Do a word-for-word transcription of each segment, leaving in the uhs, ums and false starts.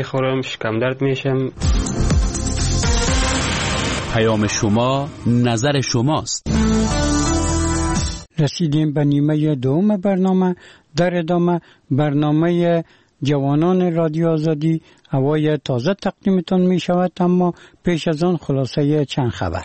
میخورم، شکم درد میشم. پیام شما، نظر شماست. رسیدیم به نیمه دوم برنامه. در ادامه برنامه جوانان رادیو آزادی هوای تازه تقدیمتان می شود، اما پیش از آن خلاصه چند خبر.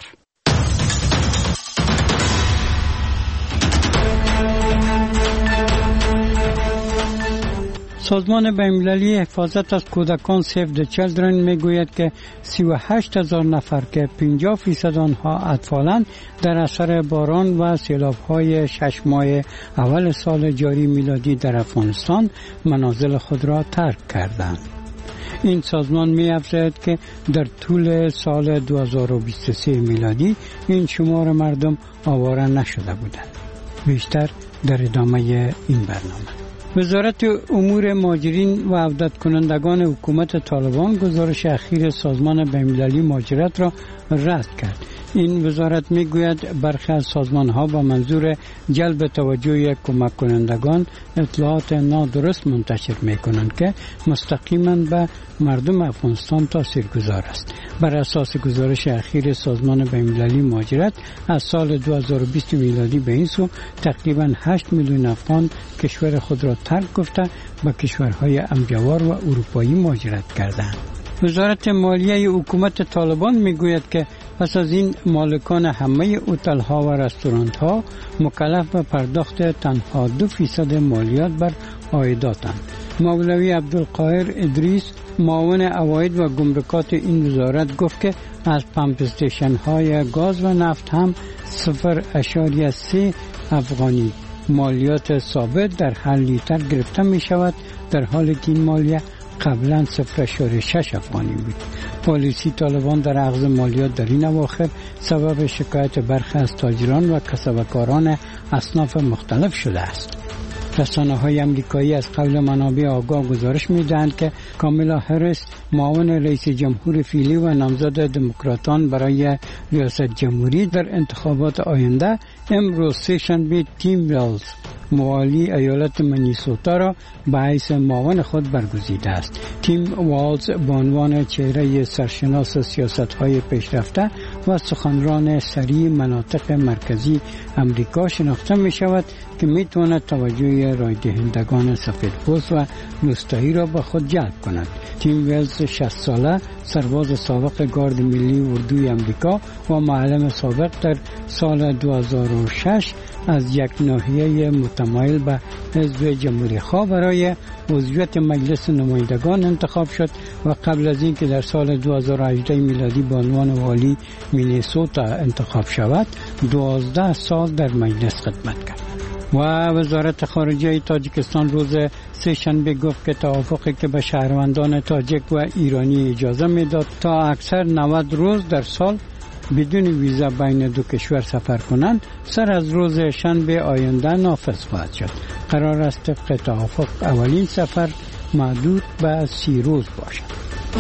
سازمان بین‌المللی حفاظت از کودکان سیو د چیلدرن میگوید که سی و هشت هزار نفر که پنجاه فیصد آنها اطفالند در اثر باران و سیلاب‌های شش ماه اول سال جاری میلادی در افغانستان منازل خود را ترک کردند. این سازمان می‌افزاید که در طول سال دو هزار و بیست و سه میلادی این شمار مردم آواره نشده بودند. بیشتر در ادامه این برنامه. وزارت امور مهاجرین و عودت کنندگان حکومت طالبان گزارش اخیر سازمان بین‌المللی مهاجرت را رد کرد. این وزارت میگوید برخی از سازمان‌ها با منظور جلب توجه کمک کنندگان اطلاعات نادرست منتشر می‌کنند که مستقیما به مردم افغانستان تاثیرگذار است. بر اساس گزارش اخیر سازمان بین‌المللی مهاجرت از سال دو هزار و بیست میلادی به این سو تقریباً هشت میلیون افغان کشور خود را ترک گفته به کشورهای همجوار و اروپایی مهاجرت کردند. وزارت مالیه حکومت طالبان میگوید که پس از این مالکان همه هتل‌ها و رستوران‌ها مکلف به پرداخت تنها دو فیصد مالیات بر عایداتند. مولوی عبدالقاهر ادریس معاون عواید و گمرکات این وزارت گفت که از پمپ استیشن‌های گاز و نفت هم صفر اشاریه سه افغانی مالیات ثابت در هر لیتر گرفته می شود، در حالی که این مالیه قبلا صفر اشاریه شش افغانی بود. پالیسی طالبان در اخذ مالیات در این اواخر سبب شکایت برخی از تاجران و کسبکاران اصناف مختلف شده است. رسانه‌های امریکایی از قبل منابع آگاه گزارش می‌دهند که کامالا هریس معاون رئیس جمهور فعلی و نامزد دموکراتان برای ریاست جمهوری در انتخابات آینده امروز سه‌شنبه تیم ویلز موالی ایالت منیسوتا را به حیث معاون خود برگزیده است. تیم والز به عنوان چهره سرشناس سیاست‌های پیشرفته و سخنران سریع مناطق مرکزی امریکا شناخته می شود که می تواند توجه رای دهندگان سفیدپوست و روستایی را به خود جلب کند. تیم ویلز شصت ساله، سرباز سابق گارد ملی اردوی امریکا و معلم سابق در سال دو هزار و شش از یک ناحیه متمایل به حزب جمهوری خواه برای عضویت مجلس نمایندگان انتخاب شد و قبل از اینکه در سال دو هزار و هجده میلادی به عنوان والی مینیسوتا انتخاب شود، دوازده سال در مجلس خدمت کرد. و وزارت خارجه تاجیکستان روز سه‌شنبه گفت که توافقی که به شهروندان تاجیک و ایرانی اجازه میداد تا اکثر نود روز در سال بدون ویزا بین دو کشور سفر کنند سر از روز شنبه آینده نافذ خواهد شد. قرار است طبق توافق اولین سفر محدود به سی روز باشد.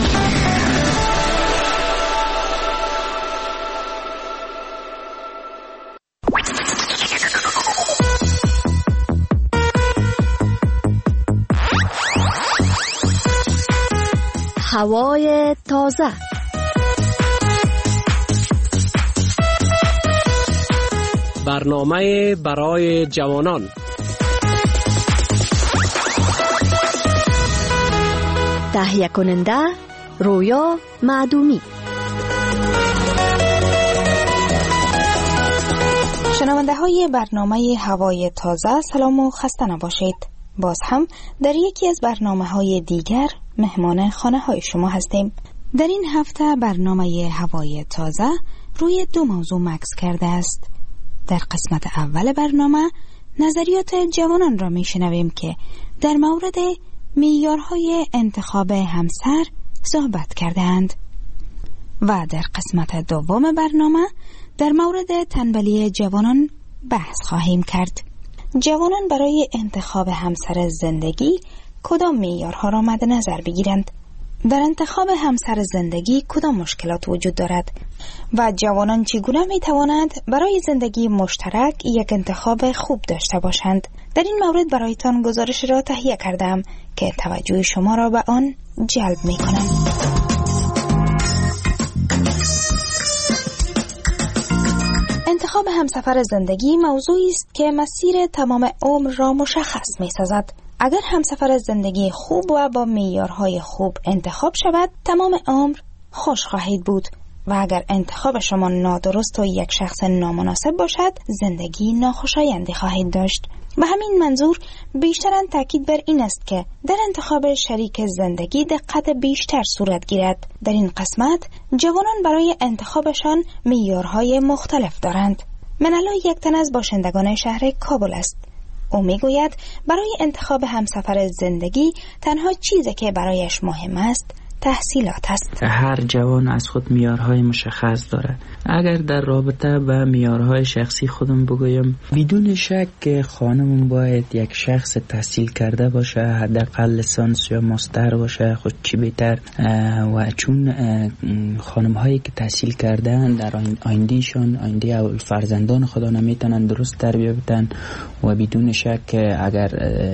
هوای تازه. برنامه برای جوانان. تهیه کننده رویا معدومی. شنونده های برنامه هوای تازه، سلام و خسته نباشید. باز هم در یکی از برنامه های دیگر مهمان خانه های شما هستیم. در این هفته برنامه هوای تازه روی دو موضوع مکس کرده است. در قسمت اول برنامه نظریات جوانان را می شنویم که در مورد معیارهای انتخاب همسر صحبت کردند و در قسمت دوم برنامه در مورد تنبلی جوانان بحث خواهیم کرد. جوانان برای انتخاب همسر زندگی کدام معیارها را مد نظر بگیرند؟ در انتخاب همسر زندگی کدام مشکلات وجود دارد و جوانان چگونه می توانند برای زندگی مشترک یک انتخاب خوب داشته باشند؟ در این مورد برایتان گزارش را تهیه کردم که توجه شما را به آن جلب می کنند. انتخاب همسفر زندگی موضوعی است که مسیر تمام عمر را مشخص می سازد. اگر همسفر زندگی خوب و با معیارهای خوب انتخاب شود، تمام عمر خوش خواهید بود و اگر انتخاب شما نادرست و یک شخص نامناسب باشد، زندگی ناخوشایندی خواهید داشت. به همین منظور بیشتراً تاکید بر این است که در انتخاب شریک زندگی دقت بیشتر صورت گیرد. در این قسمت جوانان برای انتخابشان معیارهای مختلف دارند. منالا یک تن از باشندگان شهر کابل است. او میگوید برای انتخاب همسفر زندگی تنها چیزی که برایش مهم است تحصیلات است. هر جوان از خود معیارهای مشخص داره. اگر در رابطه با معیارهای شخصی خودم بگویم، بدون شک خانم باید یک شخص تحصیل کرده باشه، حداقل لیسانس یا ماستر باشه، خود چی بهتر. و چون خانم هایی که تحصیل کردن در آیندهشان، آینده فرزندان خدا نمیتونن درست تربیت بدن و بدون شک اگر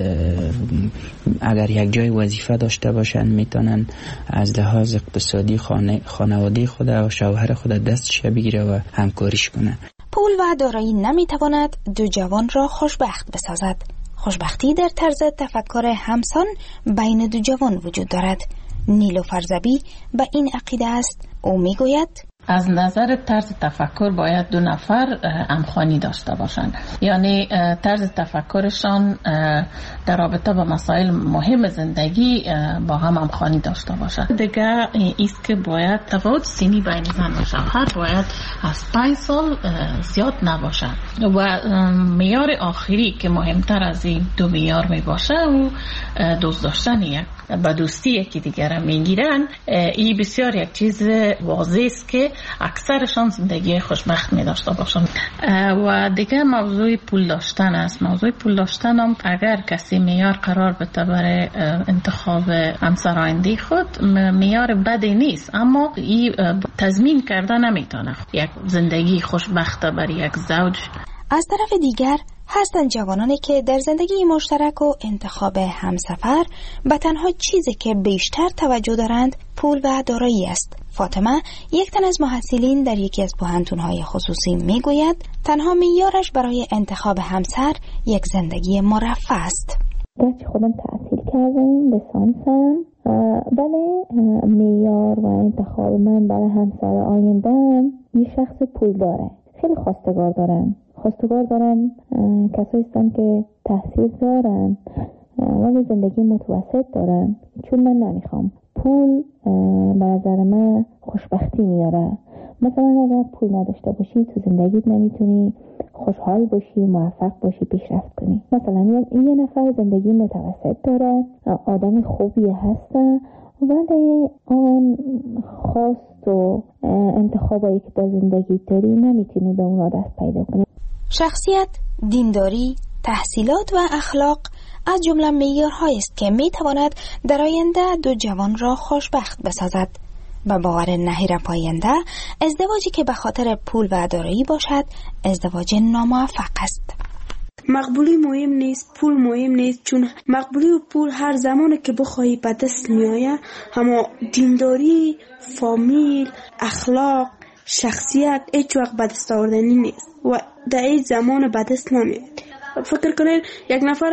اگر یک جای وظیفه داشته باشن میتونن از لحاظ اقتصادی خانه خانواده خود و شوهر خود دستش بگیره و همکاریش کنه. پول و دارایی نمیتواند دو جوان را خوشبخت بسازد. خوشبختی در طرز تفکر همسان بین دو جوان وجود دارد. نیلوفر زبی به این عقیده است. او میگوید از نظر طرز تفکر باید دو نفر همخوانی داشته باشند، یعنی طرز تفکرشان در رابطه با مسائل مهم زندگی با هم همخوانی داشته باشند. دیگه ایست که باید تفاوت سنی بین زن و شوهر باید از پنج سال زیاد نباشه و معیار آخری که مهمتر از این دو معیار می باشه و دوست داشتن یک با دوستی یکی دیگر میگیرن. این بسیار یک چیز واضح است که اکثرشان زندگی خوشبخت می داشته باشند. و دیگه موضوع پول داشتن است. موضوع پول داشتن هم اگر کسی معیار قرار بده برای انتخاب همسر آینده خود، معیار بدی نیست، اما این تضمین کرده نمیتونه یک زندگی خوشبخت برای یک زوج. از طرف دیگر هستند جوانانی که در زندگی مشترک و انتخاب همسفر به تنها چیزی که بیشتر توجه دارند پول و دارایی است. فاطمه، یک تن از محصلین در یکی از پوهنتون‌های خصوصی میگوید تنها معیارش برای انتخاب همسر یک زندگی مرفه است. گرچه خودم تحصیل کردم، لیسانسم، بله معیار و انتخاب من برای همسر آینده‌ام یک شخص پول داره. خیلی خواستگار دارم. خواستگار دارم کسایی هستن که تحصیل دارن ولی زندگی متوسط دارن، چون من نمیخوام. پول به نظر من خوشبختی میاره. مثلا اگر پول نداشته باشی تو زندگیت نمیتونی خوشحال باشی، موفق باشی، پیشرفت کنی. مثلا یه نفر زندگی متوسط داره، آدم خوبی هسته ولی آن خواست و انتخابایی که در زندگی داری نمیتونی به اونا دست پیدا کنی. شخصیت، دینداری، تحصیلات و اخلاق از جمله معیارهایی است که میتواند در آینده دو جوان را خوشبخت بسازد. به باور نهیر پاینده، ازدواجی که به خاطر پول و دارایی باشد ازدواج ناموفق است. مقبولی مهم نیست، پول مهم نیست، چون مقبولی و پول هر زمانی که بخواهی به دست میآید، اما دینداری، فامیل، اخلاق، شخصیت هیچ وقت به دست آوردنی نیست و در این زمان به دست نمیاد. فکر کنید یک نفر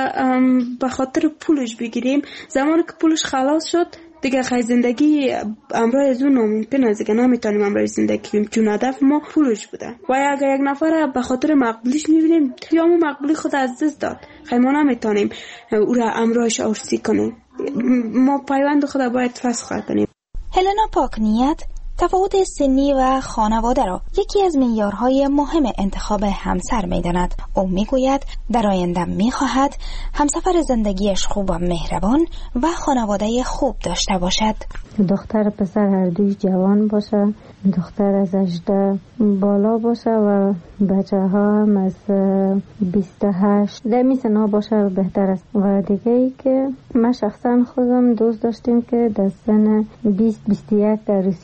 به خاطر پولش بگیریم، زمانی که پولش خلاص شد دیگه خیلی زندگی امرای از اون ناممکن است، دیگه نمیتونیم امرای زندگی کنیم چون هدف ما پولش بوده. و اگر یک نفر به خاطر مقبولیش میبینیم یا ما مقبولی خود از دست داد، خیلی ما نمیتونیم او را امرایش آرسی کنیم. ما پیوند خود باید فسخ کنیم. هلنا پاکنیت تفاوت سنی و خانواده را یکی از معیارهای مهم انتخاب همسر می‌داند. او میگوید در آینده می‌خواهد همسفر زندگیش خوب و مهربان و خانواده خوب داشته باشد. دختر پسر هر دوی جوان باشه، دختر از هجده بالا باشه و بچه ها هم از بیست و هشت در می سنها باشه بهتر است. و دیگه ای که من شخصا خودم دوست داشتیم که در سن بیست بیست و یک عروسی کنم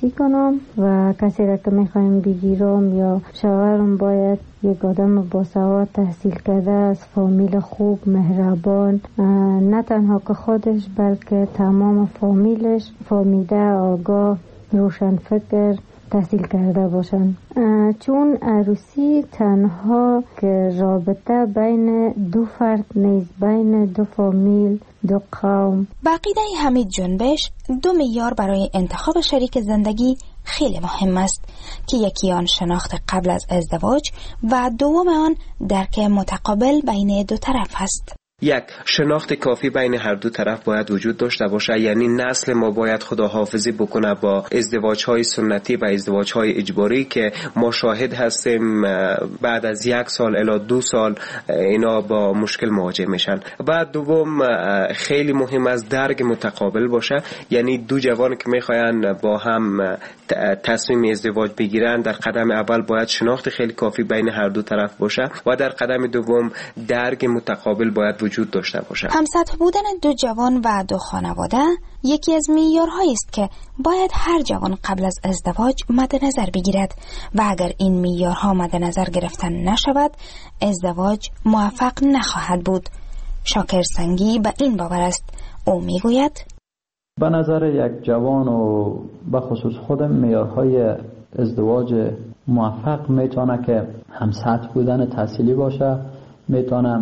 میخوام و کسی را که میخوایم بگیرم یا شوهرم باید یک آدم باسواد تحصیل کرده از فامیل خوب مهربان، نه تنها که خودش بلکه تمام فامیلش فامیده آگاه روشن فکر تحصیل کرده باشن، چون عروسی تنها که رابطه بین دو فرد نیست، بین دو فامیل، دو قوم. بقیده حمید جنبش دو معیار برای انتخاب شریک زندگی خیلی مهم است که یکی آن شناخت قبل از ازدواج و دوم آن درک متقابل بین دو طرف است. یک، شناخت کافی بین هر دو طرف باید وجود داشته باشه، یعنی نسل ما باید خداحافظی بکنه با ازدواج‌های سنتی و ازدواج‌های اجباری که ما شاهد هستیم بعد از یک سال الی دو سال اینا با مشکل مواجه میشن. بعد دوم خیلی مهم است درک متقابل باشه، یعنی دو جوان که میخواین با هم تصمیم ازدواج بگیرن در قدم اول باید شناخت خیلی کافی بین هر دو طرف باشه و در قدم دوم درک متقابل باید وجود داشته باشه. همسطح بودن دو جوان و دو خانواده یکی از معیارهایی است که باید هر جوان قبل از ازدواج مد نظر بگیرد و اگر این معیارها مد نظر گرفتن نشود ازدواج موفق نخواهد بود. شاکر سنگی به این باور است. او میگوید به نظر یک جوان و به خصوص خودم معیارهای ازدواج موفق میتونه که همسطح بودن تحصیلی باشه، میتونه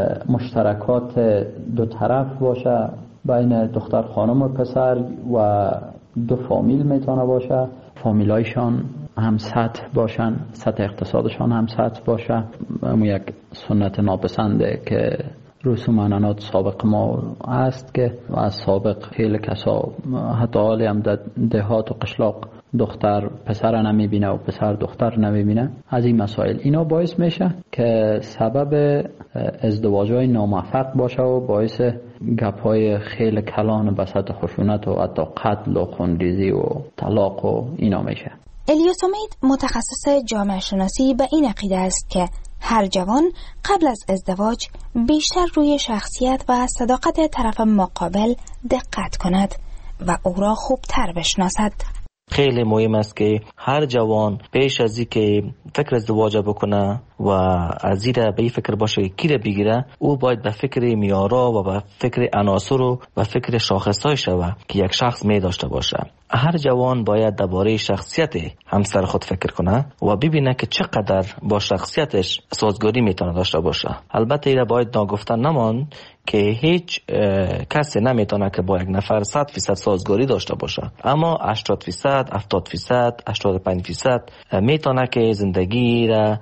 مشترکات دو طرف باشه بین دختر خانم و پسر و دو فامیل میتونه باشه، فامیلایشان هم سطح باشن، سطح اقتصادشان هم سطح باشه. اما یک سنت ناپسنده که رسوم عنعنات سابق ما است که از سابق خیلی کسا حتی حالی هم در دهات و قشلاق دختر پسر نمیبینه و پسر دختر نمیبینه. از این مسائل اینا باعث میشه که سبب ازدواج‌های ناموفق باشه و باعث گپ‌های خیلی کلان بسط خشونت و حتی قتل و خونریزی و طلاق و اینا میشه. الیاس امید متخصص جامعه شناسی به این عقیده است که هر جوان قبل از ازدواج بیشتر روی شخصیت و صداقت طرف مقابل دقت کند و او را خوبتر بشناسد. خیلی مهم است که هر جوان پیش از اینکه فکر ازدواج بکنه و از این به فکر باشه کی را بگیره، او باید به فکر میارا و به فکر عناصر و به فکر شاخصهای شوه که یک شخص می داشته باشه. هر جوان باید درباره شخصیت همسر خود فکر کنه و ببینه که چقدر با شخصیتش سازگاری میتونه داشته باشه. البته اینا باید ناگفتن نمان که هیچ کسی نمیتونه که با یک نفر صد فیصد سازگاری داشته باشه، اما هشتاد فیصد، هفتاد فیصد، هشتاد و پنج فیصد میتونه که زندگی را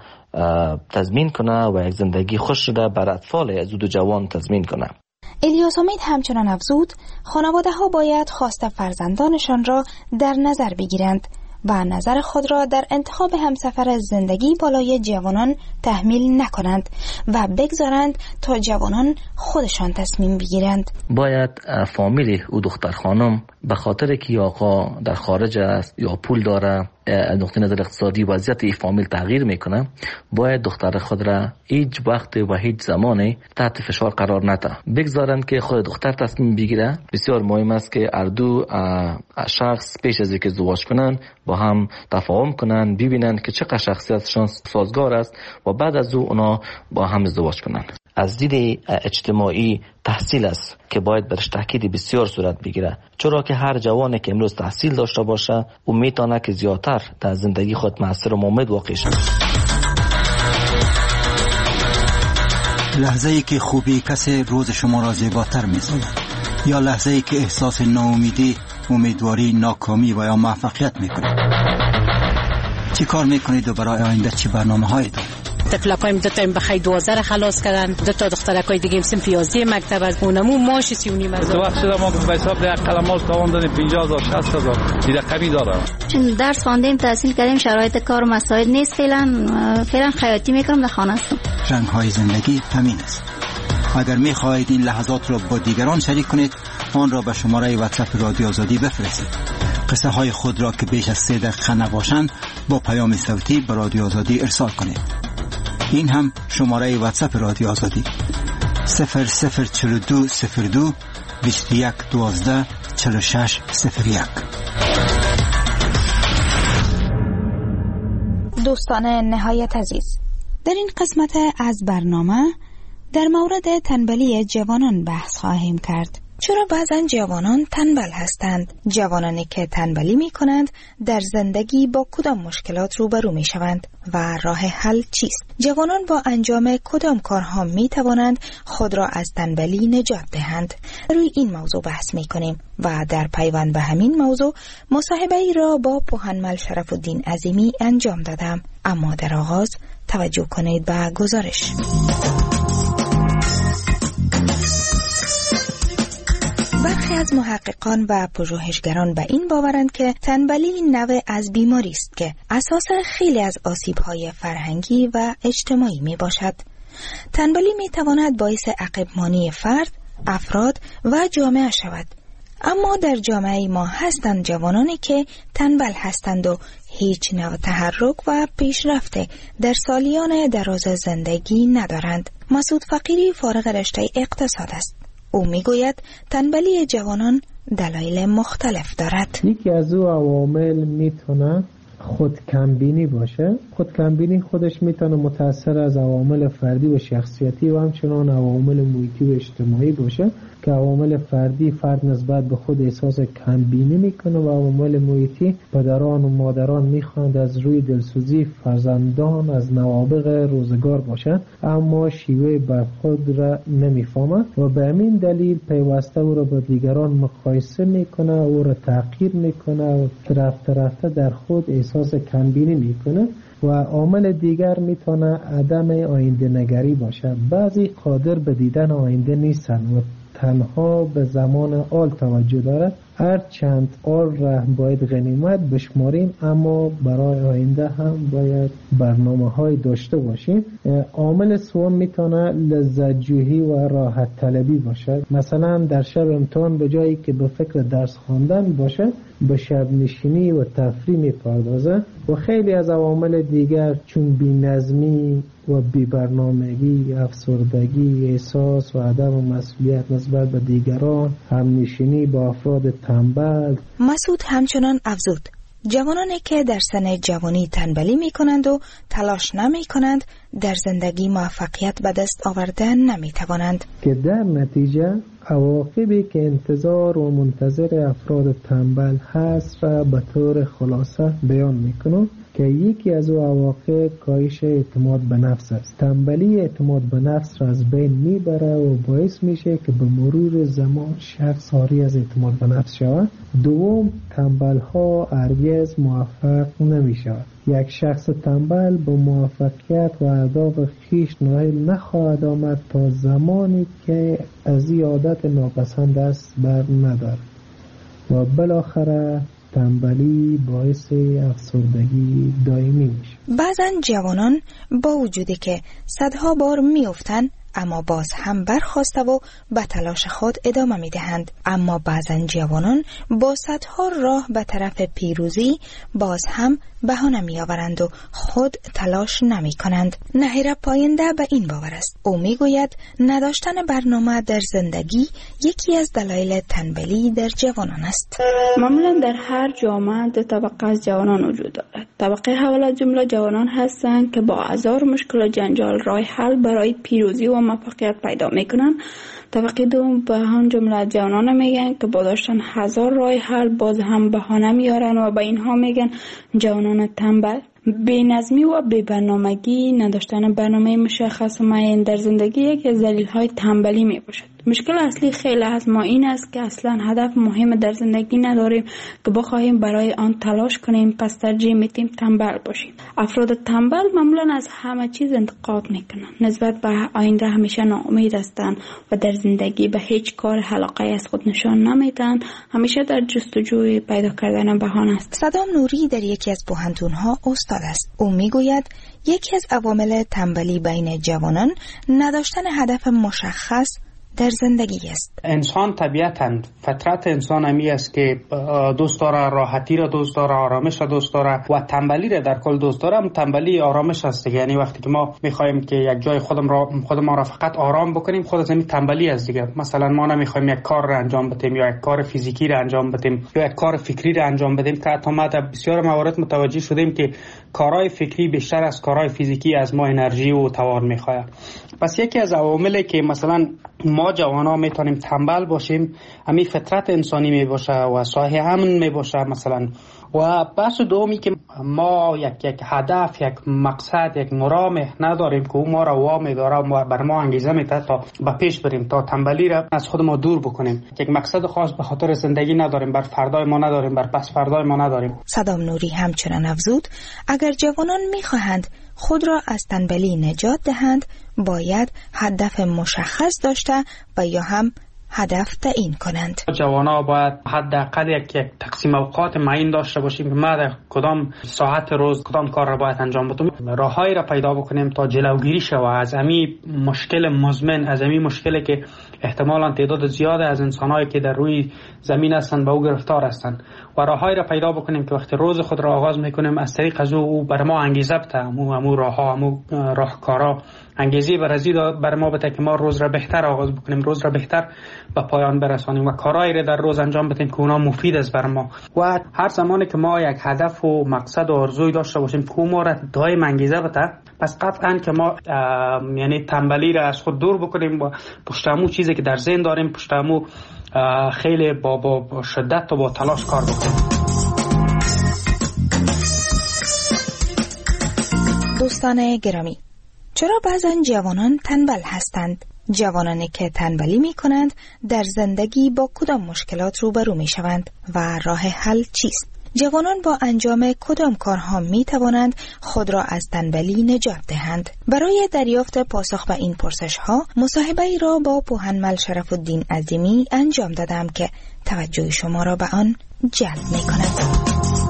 تضمین کنه و یک زندگی خوش را بر اطفال از دو جوان تضمین کنه. الیاس امید همچنان افزود خانواده ها باید خواست فرزندانشان را در نظر بگیرند و نظر خود را در انتخاب همسفر زندگی بالای جوانان تحمیل نکنند و بگذارند تا جوانان خودشان تصمیم بگیرند. باید فامیل او دختر خانم به خاطر که آقا در خارج است یا پول داره، از نقطه نظر اقتصادی وضعیت این فامیل تغییر میکنه، باید دختر خود را هیچ وقت و هیچ زمانی تحت فشار قرار نده، بگذارند که خود دختر تصمیم بگیره. بسیار مهم است که هر دو شخص پیش از اینکه ازدواج کنن با هم تفاهم کنن، ببینن که چقدر شخصیتشان سازگار است و بعد از او اونا با هم ازدواج کنن. از دید اجتماعی تحصیل است که باید برش تاکید بسیار صورت بگیره، چرا که هر جوانی که امروز تحصیل داشته باشه او میتونه که زیادتر در زندگی خود مؤثر و مؤمن واقع شود. لحظه ای که خوبی کسی روز شما را زیباتر می‌سازد، یا لحظه ای که احساس ناامیدی، امیدواری، ناکامی و یا موفقیت میکنید. چی کار میکنید و برای آینده چی برنامه‌هایی دارید؟ تفلکایم دو تا بخای دوازده خلاص کردن، دو تا دخترکای دیگه سم پیازی مکتب از اونمو ماش سی و نیم از تو وقت شده ما به حساب یک قلم ماش تمام دادیم پنجاه هزار شصت هزار دیگه کمی داره. چون درس خواندیم تحصیل کردیم شرایط کار و مسائل نیست، فعلا فعلا خیاطی میکنم در خانه هستم. رنگ های زندگی همین است. اگر میخواهید این لحظات را با دیگران شریک کنید، آن را به شماره واتساپ رادیو آزادی بفرستید. قصه های خود را که بیش از سه دقیقه نباشند با پیام صوتی به رادیو آزادی ارسال کنید. این هم شماره واتساپ رادیو آزادی صفر صفر چهل و دو صفر دو بیست و یک دوازده چهل و شش صفر یک. دوستان نهایت عزیز، در این قسمت از برنامه در مورد تنبلی جوانان بحث خواهیم کرد. چرا بعضن جوانان تنبل هستند؟ جوانانی که تنبلی می کنند در زندگی با کدام مشکلات روبرو می شوند و راه حل چیست؟ جوانان با انجام کدام کارها می توانند خود را از تنبلی نجات دهند؟ روی این موضوع بحث می کنیم و در پیوند به همین موضوع مصاحبه ای را با پوهنمل شرف الدین عظیمی انجام دادم. اما در آغاز توجه کنید به گزارش. برخی از محققان و پژوهشگران به این باورند که تنبلی نوع از بیماری است که اساس خیلی از آسیب‌های فرهنگی و اجتماعی می باشد. تنبلی می تواند باعث عقب‌مانی فرد، افراد و جامعه شود. اما در جامعه ما هستند جوانانی که تنبل هستند و هیچ نوع تحرک و پیشرفت در سالیان دراز زندگی ندارند. مسعود فقیری فارغ رشته اقتصاد است. او میگوید تنبلی جوانان دلایل مختلف دارد. یکی از او عوامل میتونه خود کمبینی باشه. خود کمبینی خودش میتونه متأثر از عوامل فردی و شخصیتی و همچنان عوامل محیطی و اجتماعی باشه که عوامل فردی فرد نسبت به خود احساس کمبینی میکنه و عوامل محیطی پدران و مادران میخواند از روی دلسوزی فرزندان از نوابغ روزگار باشند، اما شیوه برخورد را نمیفهمند و به همین دلیل پیوسته او را با دیگران مقایسه میکنه، او را تحقیر میکنه و رفته رفته در خود احساس کمبینی میکنه. و عامل دیگر میتونه عدم آینده نگری باشه. بعضی قادر به دیدن آینده نیستن و تنها به زمان آل توجه دارد. هر چند آل را باید غنیمت بشماریم، اما برای آینده هم باید برنامه های داشته باشیم. عامل سوم میتونه لذت جویی و راحت طلبی باشه. مثلا در شب امتحان به جایی که به فکر درس خواندن باشه به شب نشینی و تفریح میپردازه. و خیلی از عوامل دیگر چون بی‌نظمی و بی‌برنامگی، افسردگی، احساس و عدم مسئولیت نسبت به دیگران، همنشینی با افراد تنبل. مسعود همچنان افزود جوانانی که در سن جوانی تنبلی می کنند و تلاش نمی کنند در زندگی موفقیت به دست آوردن نمی توانند، که در نتیجه عواقبی که انتظار و منتظر افراد تنبل هست را به طور خلاصه بیان می کنم که یکی از او عواقب کاهش اعتماد به نفس است. تنبلی اعتماد به نفس را از بین میبره و باعث میشه که به مرور زمان شخص عاری از اعتماد به نفس شود. دوم، تنبل ها هرگز موفق نمیشود. یک شخص تنبل با موفقیت و اهداف خویش نائل نخواهد آمد تا زمانی که از این عادت ناپسند است بر ندارد و بالاخره تنبلی باعث افسردگی دائمی میشه. بعضن جوانان با وجودی که صدها بار میافتند اما باز هم برخاسته و به تلاش خود ادامه میدهند. اما بعضن جوانان با صدها راه به طرف پیروزی باز هم بهانه میآورند و خود تلاش نمی کنند. نهیر پاینده به این باور است. او میگوید نداشتن برنامه در زندگی یکی از دلایل تنبلی در جوانان است. معمولا در هر جامعه دو طبقه از جوانان وجود دارد. طبقه اول از جمله جوانان هستند که با هزار مشکل و جنجال راه حل برای پیروزی و موفقیت پیدا میکنن. طبقه دوم به هم جمله جوانان میگن که با داشتن هزار راه حل باز هم بهانه میارن و به اینها میگن جوانان تنبل. بی‌نظمی و بی‌برنامگی، نداشتن برنامه مشخص و معین در زندگی یکی از دلایل تنبلی میباشد. مشکل اصلی خیلی از ما این است که اصلا هدف مهم در زندگی نداریم که بخواهیم برای آن تلاش کنیم، پس ترجیح میدیم تنبل باشیم. افراد تنبل معمولا از همه چیز انتقاد میکنن، نسبت به آینده همیشه ناامید هستند و در زندگی به هیچ کار علاقه از خود نشان نمیدن، همیشه در جستجوی پیدا کردن بهانه است. صدام نوری در یکی از پوهنتون‌ها استاد است. او میگوید یکی از عوامل تنبلی بین جوانان نداشتن هدف مشخص در زندگی است. انسان طبیعتاً فطرت انسان همی است که دوست داره راحتی را دوست داره، آرامش را دوست داره و تنبلی را در کل دوست داره. تنبلی آرامش است. یعنی وقتی که ما میخوایم که یک جای خودم را خودمان را فقط آرام بکنیم، خود از همین تنبلی است دیگه. مثلا ما نمیخوایم یک کار را انجام بدیم یا یک کار فیزیکی را انجام بدیم یا یک کار فکری را انجام بدیم که حتی ما در بسیار موارد متوجه شدیم که کارهای فکری بیشتر از کارهای فیزیکی از ما انرژی و توان میخواد. پس یکی از عواملی که مثلا ما جوانا میتونیم تنبل باشیم همین فطرت انسانی میباشه و صاحب امن میباشه مثلا. و بحث دومی که ما یک یک هدف، یک مقصد، یک مرام نداریم که او ما را وامی داره و بر ما انگیزه میده تا به پیش بریم، تا تنبلی را از خود ما دور بکنیم. یک مقصد خاص به خاطر زندگی نداریم، بر فردای ما نداریم، بر پس فردای ما نداریم. صدام نوری همچنان افزود اگر جوانان میخواهند خود را از تنبلی نجات دهند باید هدف مشخص داشته و یا هم هدف تعیین کنند. جوانا باید حداقل یک یک تقسیم اوقات معین داشته باشیم که ما در کدام ساعت روز کدام کار را باید انجام بدیم. راههایی را پیدا بکنیم تا جلوگیری شود از همین مشکل مزمن، از همین مشکلی که احتمالاً تعداد زیاد از انسانایی که در روی زمین هستند به او گرفتار هستند و راههایی را پیدا بکنیم که وقتی روز خود را آغاز میکنیم از طریق از او بر ما انگیزه بده، امو امو راهها، امو راهکارا انگیزه بر ازید بر ما بده که ما روز را بهتر آغاز بکنیم، روز را بهتر به پایان برسانیم و کارهایی را در روز انجام بدیم که اونا مفید است بر ما. و هر زمانی که ما یک هدف و مقصد و آرزوی داشته باشیم که ما را دائم انگیزه بده، پس قطعاً که ما یعنی تنبلی را از خود دور بکنیم و پشتمو چیزی که در ذهن داریم پشتمو خیلی با, با, با شدت و با تلاش کار بکنیم. دوستان گرامی، چرا بعضا جوانان تنبل هستند؟ جوانانی که تنبلی می کنند در زندگی با کدام مشکلات روبرو می شوند و راه حل چیست؟ جوانان با انجام کدام کارها می توانند خود را از تنبلی نجات دهند؟ برای دریافت پاسخ به این پرسش ها مصاحبه ای را با پوهنمل شرف الدین عظیمی انجام دادم که توجه شما را به آن جلب می کند.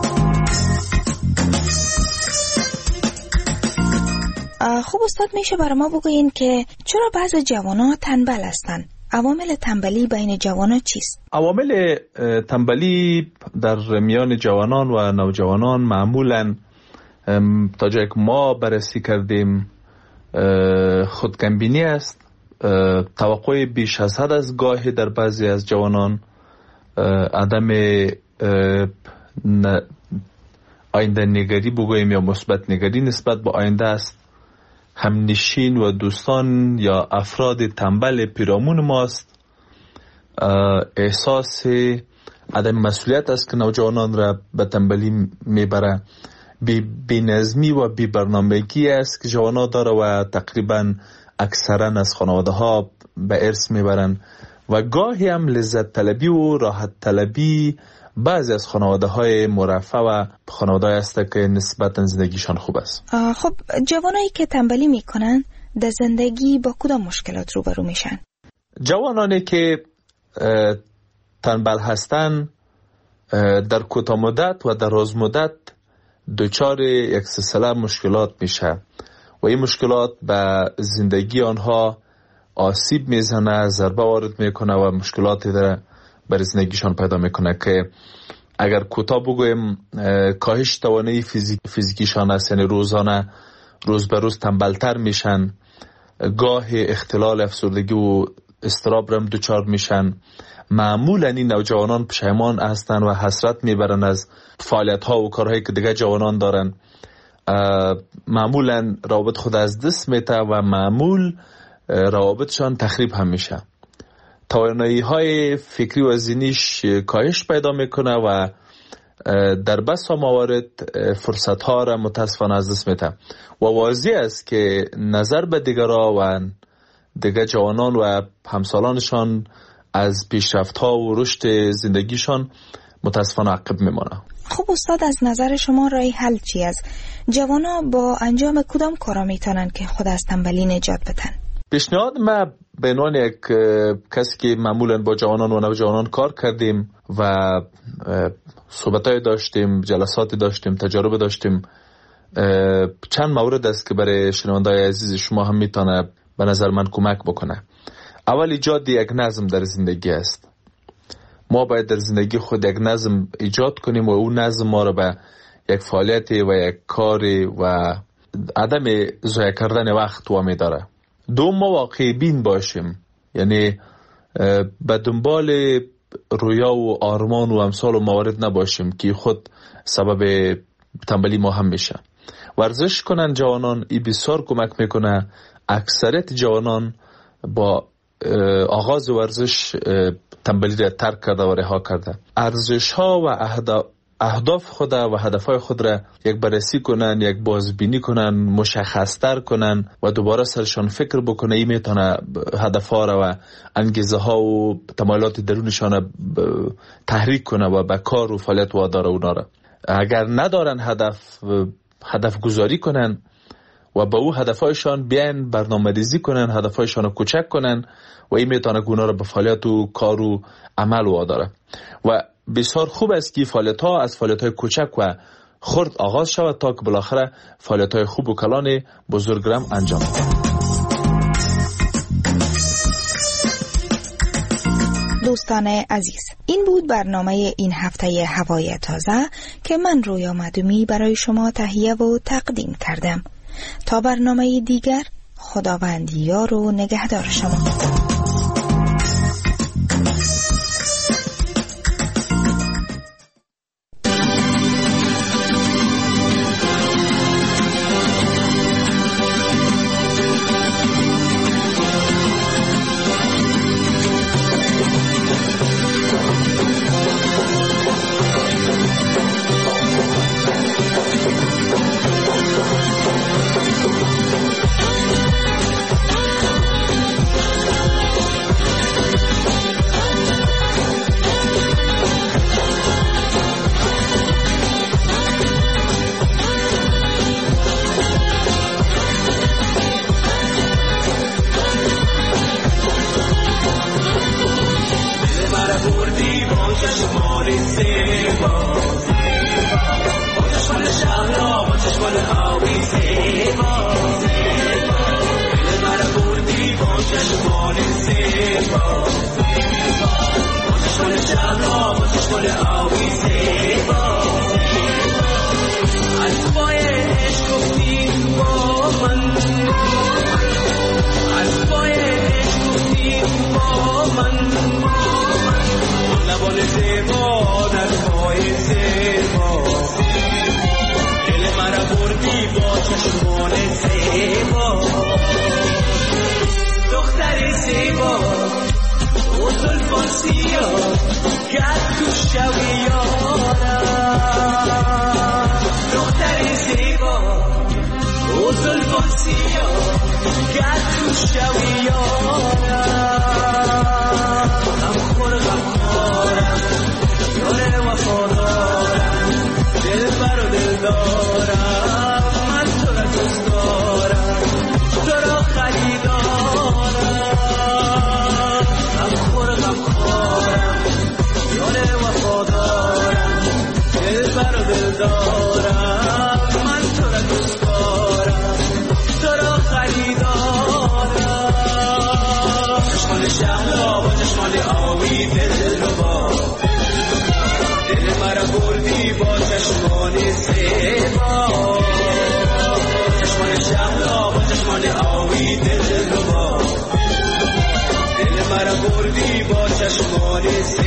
خوب استاد، میشه برای ما بگوین که چرا بعض جوانان تنبل هستند؟ عوامل تنبلی بین جوانان چیست؟ عوامل تنبلی در میان جوانان و نوجوانان معمولاً تا جایی که ما بررسی کردیم خودکمبینی است، توقع بیش از حد از گاهی در بعضی از جوانان، عدم آینده نگری بگوییم یا مثبت نگری نسبت به آینده است، همنشین و دوستان یا افراد تنبل پیرامون ماست، احساس عدم مسئولیت است که نوجوانان را به تنبلی میبره، بی نظمی و بی برنامگی است که جوانان داره و تقریبا اکثرا از خانواده ها به ارث میبرن و گاهی هم لذت طلبی و راحت طلبی بعضی از خانواده های مرفه و خانواده های است که نسبتا زندگیشان خوب است. خب جوانایی که تنبلی میکنن در زندگی با کدام مشکلات روبرو میشن؟ جوانانی که تنبل هستن در کوتاه مدت و در دراز مدت دچار یک سلسله مشکلات میشه و این مشکلات به زندگی آنها آسیب میزنه، ضربه وارد میکنه و مشکلاتی در بر زندگیشان پیدا میکنه که اگر کوتاه بگویم کاهش توانایی فیزیک فیزیکیشان است، یعنی روزانه روز به روز تنبلتر میشن، گاه اختلال افسردگی و اضطراب رم دچار میشن. معمولا این نوجوانان پشیمان هستن و حسرت میبرن از فعالیت ها و کارهایی که دیگه جوانان دارن، معمولا روابط خود از دست میته و معمول روابطشان تخریب هم میشه، توانایی های فکری و ذهنیش کاهش پیدا میکنه و در بسا موارد فرصت ها را متاسفانه از دست میده و واضح است که نظر به دیگران و دیگر جوانان و همسالانشان از پیشرفت ها و رشد زندگیشان متاسفانه عقب میمانه. خب استاد، از نظر شما راه حل چی است؟ جوانا با انجام کدام کارا میتونن که خود از تنبلی نجات بدن؟ پیشنهاد ما به عنوان یک کسی که معمولا با جوانان و نوجوانان کار کردیم و صحبتای داشتیم، جلساتی داشتیم، تجارب داشتیم، چند مورد است که برای شنونده‌های عزیز شما هم میتونه به نظر من کمک بکنه. اول ایجاد یک نظم در زندگی است. ما باید در زندگی خود یک نظم ایجاد کنیم و اون نظم ما رو به یک فعالیت و یک کاری و عدم ضایع کردن وقت وامی داره. دو، ما واقعی بین باشیم، یعنی به دنبال رویا و آرمان و امثال و موارد نباشیم که خود سبب تنبلی ما هم میشه. ورزش کنن جوانان، این بسیار کمک میکنه. اکثریت جوانان با آغاز ورزش تنبلی را ترک کرده و رها کرده. ارزش ها و اهداف خود و هدفهای خود را یک بررسی کنن، یک بازبینی کنن، مشخصتر کنن و دوباره سرشان فکر بکنه. این میتونه هدفها را و انگیزه ها و تمایلات درونشان تحریک کنه و به کار و فعالیت واداره اونا را. اگر ندارن هدف، هدف گذاری کنن و با او هدفهایشان بیان برنامه ریزی کنن، هدفهایشان رو کوچک کنن و این میتونه اونا را به فعالیت و کار و عمل واداره. و بسیار خوب است که فعالیت ها از فعالیت های کوچک و خرد آغاز شود تا که بالاخره فعالیت های خوب و کلان بزرگرم انجام شود. دوستان عزیز، این بود برنامه این هفته هوای تازه که من رویا معدومی برای شما تهیه و تقدیم کردم. تا برنامه دیگر، خداوند یار و نگهدار شما. دل مرا بردی با چشمان